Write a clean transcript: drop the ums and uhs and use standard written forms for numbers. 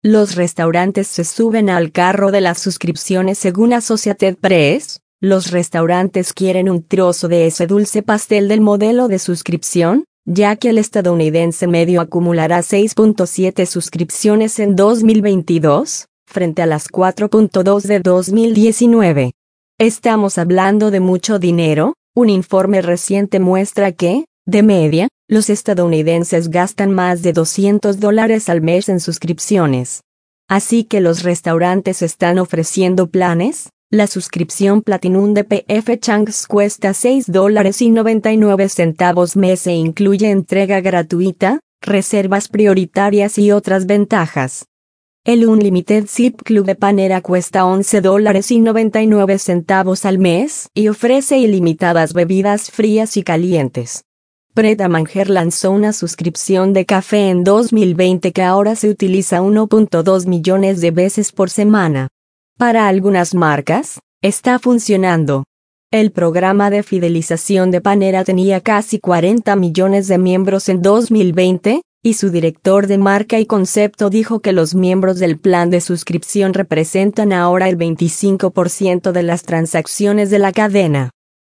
Los restaurantes se suben al carro de las suscripciones según Associated Press. Los restaurantes quieren un trozo de ese dulce pastel del modelo de suscripción, ya que el estadounidense medio acumulará 6.7 suscripciones en 2022, frente a las 4.2 de 2019. Estamos hablando de mucho dinero. Un informe reciente muestra que, de media, los estadounidenses gastan más de $200 al mes en suscripciones. Así que los restaurantes están ofreciendo planes. La suscripción Platinum de P.F. Chang's cuesta $6.99 mes e incluye entrega gratuita, reservas prioritarias y otras ventajas. El Unlimited Zip Club de Panera cuesta $11.99 al mes y ofrece ilimitadas bebidas frías y calientes. Pret A Manger lanzó una suscripción de café en 2020 que ahora se utiliza 1.2 millones de veces por semana. Para algunas marcas, está funcionando. El programa de fidelización de Panera tenía casi 40 millones de miembros en 2020, y su director de marca y concepto dijo que los miembros del plan de suscripción representan ahora el 25% de las transacciones de la cadena.